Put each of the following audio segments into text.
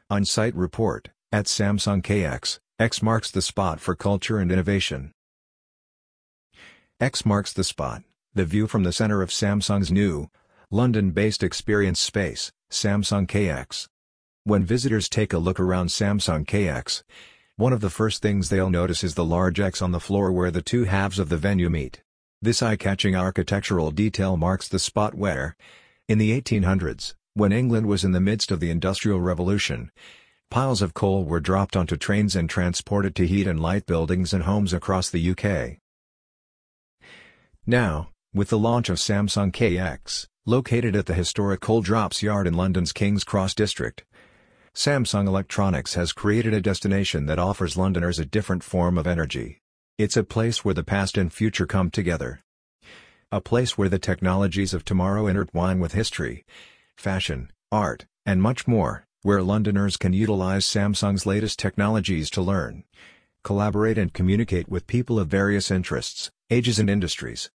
On-site report, at Samsung KX, X marks the spot for culture and innovation. X marks the spot, the view from the center of Samsung's new, London-based experience space, Samsung KX. When visitors take a look around Samsung KX, one of the first things they'll notice is the large X on the floor where the two halves of the venue meet. This eye-catching architectural detail marks the spot where, in the 1800s, when England was in the midst of the Industrial Revolution, piles of coal were dropped onto trains and transported to heat and light buildings and homes across the UK. Now, with the launch of Samsung KX, located at the historic coal drops yard in London's King's Cross district, Samsung Electronics has created a destination that offers Londoners a different form of energy. It's a place where the past and future come together. A place where the technologies of tomorrow intertwine with history, fashion, art, and much more, where Londoners can utilize Samsung's latest technologies to learn, collaborate and communicate with people of various interests, ages and industries.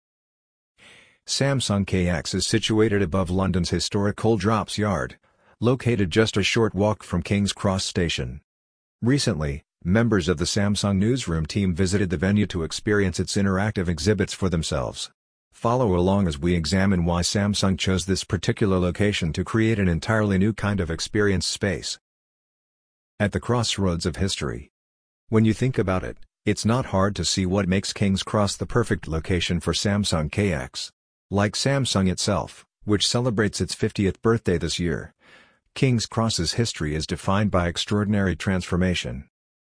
Samsung KX is situated above London's historic coal drops yard, located just a short walk from King's Cross Station. Recently, members of the Samsung newsroom team visited the venue to experience its interactive exhibits for themselves. Follow along as we examine why Samsung chose this particular location to create an entirely new kind of experience space. At the crossroads of history. When you think about it, it's not hard to see what makes King's Cross the perfect location for Samsung KX. Like Samsung itself, which celebrates its 50th birthday this year, King's Cross's history is defined by extraordinary transformation.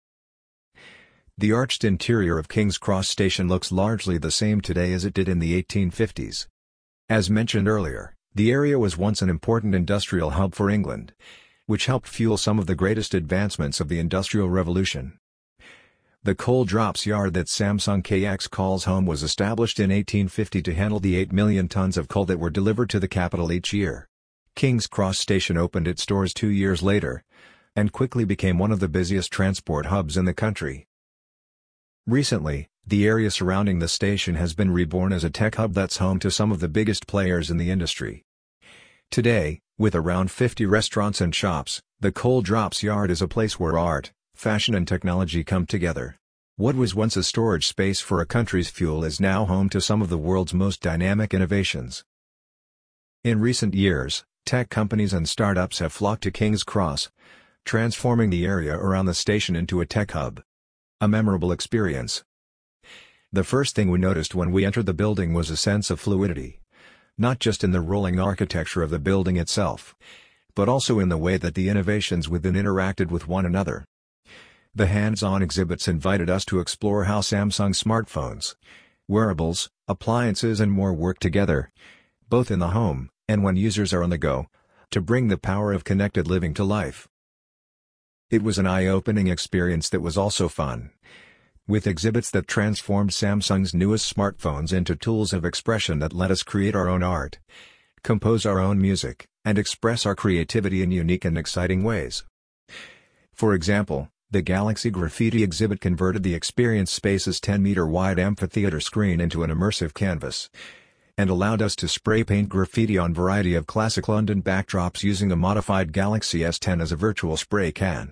The arched interior of King's Cross Station looks largely the same today as it did in the 1850s. As mentioned earlier, the area was once an important industrial hub for England, which helped fuel some of the greatest advancements of the Industrial Revolution. The coal drops yard that Samsung KX calls home was established in 1850 to handle the 8 million tons of coal that were delivered to the capital each year. King's Cross Station opened its doors 2 years later, and quickly became one of the busiest transport hubs in the country. Recently, the area surrounding the station has been reborn as a tech hub that's home to some of the biggest players in the industry. Today, with around 50 restaurants and shops, the coal drops yard is a place where art, fashion and technology come together. What was once a storage space for a country's fuel is now home to some of the world's most dynamic innovations. In recent years, tech companies and startups have flocked to King's Cross, transforming the area around the station into a tech hub. A memorable experience. The first thing we noticed when we entered the building was a sense of fluidity. Not just in the rolling architecture of the building itself, but also in the way that the innovations within interacted with one another. The hands-on exhibits invited us to explore how Samsung smartphones, wearables, appliances and more work together, both in the home, and when users are on the go, to bring the power of connected living to life. It was an eye-opening experience that was also fun, with exhibits that transformed Samsung's newest smartphones into tools of expression that let us create our own art, compose our own music, and express our creativity in unique and exciting ways. For example, the Galaxy Graffiti exhibit converted the experience space's 10-meter-wide amphitheater screen into an immersive canvas, and allowed us to spray paint graffiti on a variety of classic London backdrops using a modified Galaxy S10 as a virtual spray can.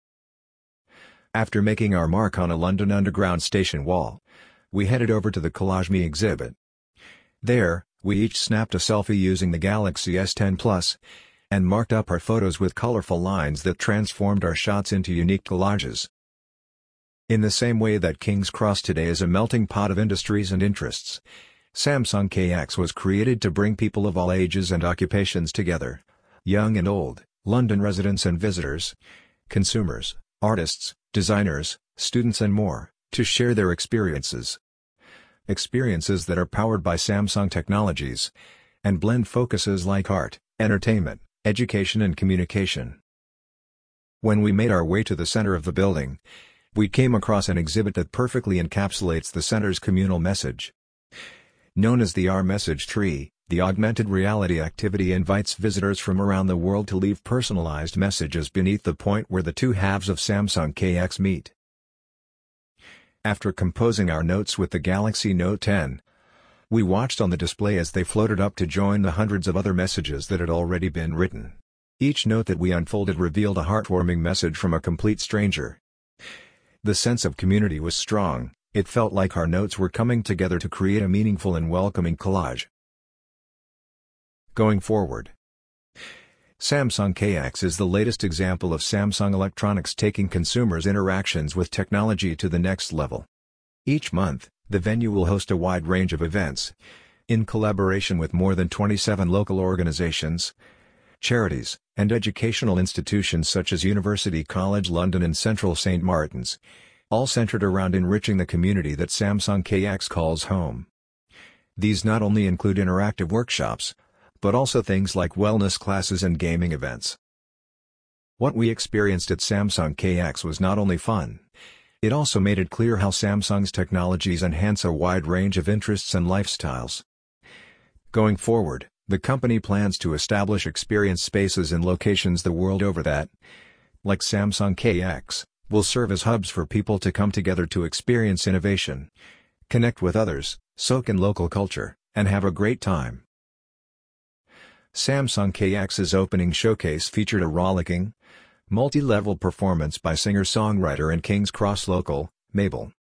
After making our mark on a London Underground station wall, we headed over to the Collage Me exhibit. There, we each snapped a selfie using the Galaxy S10 Plus, and marked up our photos with colorful lines that transformed our shots into unique collages. In the same way that King's Cross today is a melting pot of industries and interests, Samsung KX was created to bring people of all ages and occupations together, young and old, London residents and visitors, consumers, artists, designers, students and more, to share their experiences. Experiences that are powered by Samsung technologies, and blend focuses like art, entertainment, education and communication. When we made our way to the center of the building, we came across an exhibit that perfectly encapsulates the center's communal message. Known as the Our Message Tree, the augmented reality activity invites visitors from around the world to leave personalized messages beneath the point where the two halves of Samsung KX meet. After composing our notes with the Galaxy Note 10, we watched on the display as they floated up to join the hundreds of other messages that had already been written. Each note that we unfolded revealed a heartwarming message from a complete stranger. The sense of community was strong. It felt like our notes were coming together to create a meaningful and welcoming collage. Going forward, Samsung KX is the latest example of Samsung Electronics taking consumers' interactions with technology to the next level. Each month, the venue will host a wide range of events, in collaboration with more than 27 local organizations, charities, and educational institutions such as University College London and Central St. Martin's, all centered around enriching the community that Samsung KX calls home. These not only include interactive workshops, but also things like wellness classes and gaming events. What we experienced at Samsung KX was not only fun, it also made it clear how Samsung's technologies enhance a wide range of interests and lifestyles. Going forward, the company plans to establish experience spaces in locations the world over that, like Samsung KX, will serve as hubs for people to come together to experience innovation, connect with others, soak in local culture, and have a great time. Samsung KX's opening showcase featured a rollicking, multi-level performance by singer-songwriter and King's Cross local, Mabel.